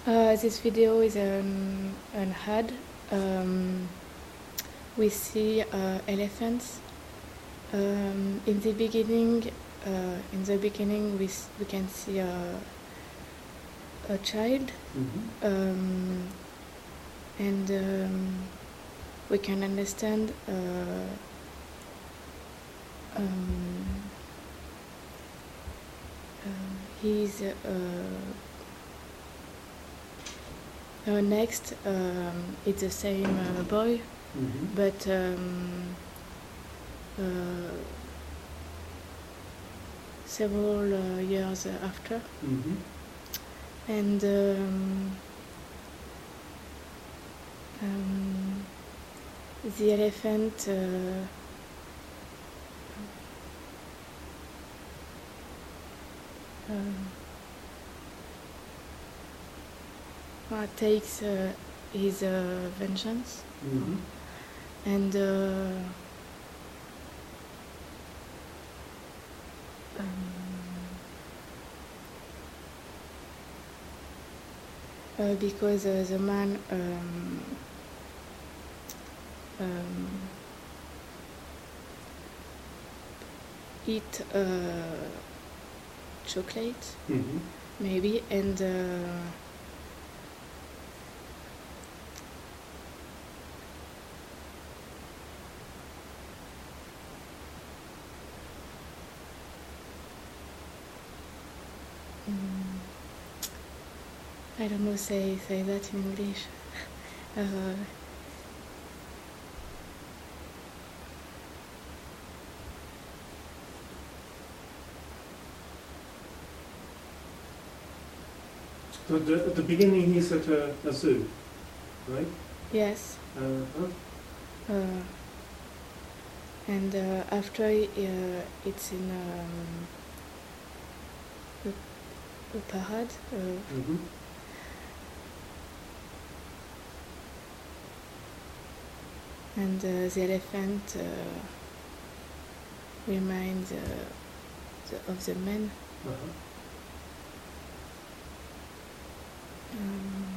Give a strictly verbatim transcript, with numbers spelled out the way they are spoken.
Uh, this video is an, an ad. Um, we see uh, elephants. Um, in the beginning, uh, in the beginning, we s- we can see a, a child, Mm-hmm. um, and um, we can understand. Uh, um, uh, he's uh, uh, next. Um, it's the same uh, boy, Mm-hmm. but um, uh, several uh, years after, Mm-hmm. and um, um, the elephant uh, um, uh, takes uh, his uh, vengeance, Mm-hmm. and uh, um, uh, because uh, the man um, um, eat uh, chocolate Mm-hmm. maybe, and uh, mm, I don't know say say that in English. uh, So the, at the beginning he's at a, a zoo, right? yes, Uh-huh. uh, and uh, after uh, it's in um, a, a parade, uh, Mm-hmm. and uh, the elephant uh, reminds uh, the, of the man. Uh-huh. Um,